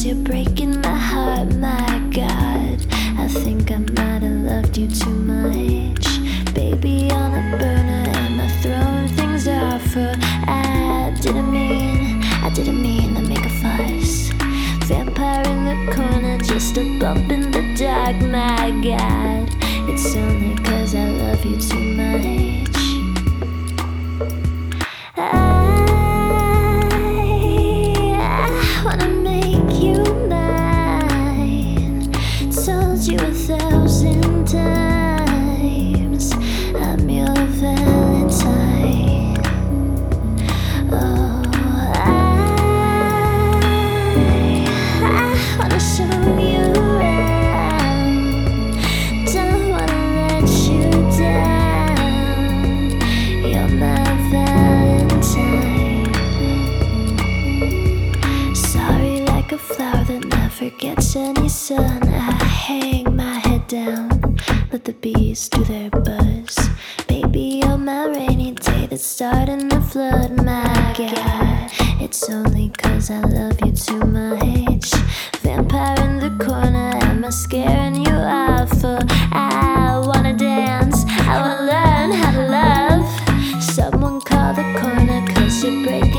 you're breaking my heart, my God. I think I might have loved you too much. Baby on a burner, am I throwing things off her? I didn't mean to make a fuss. Vampire in the corner, just a bump in the dark, my God. It's only 'cause I love you too much. I wanna make you mine. Told you 1,000 times I'm your Valentine. Oh, I wanna show you around. Don't wanna let you down. You're my Valentine. Sorry, like a flower that never gets any sun. I hang my head down, let the bees do their buzz. Baby, you're my rainy day that's starting to flood, my God. It's only 'cause I love you too much. Vampire in the corner, am I scaring you off? Or I wanna dance, I wanna learn how to love. Someone call the corner, 'cause you're breaking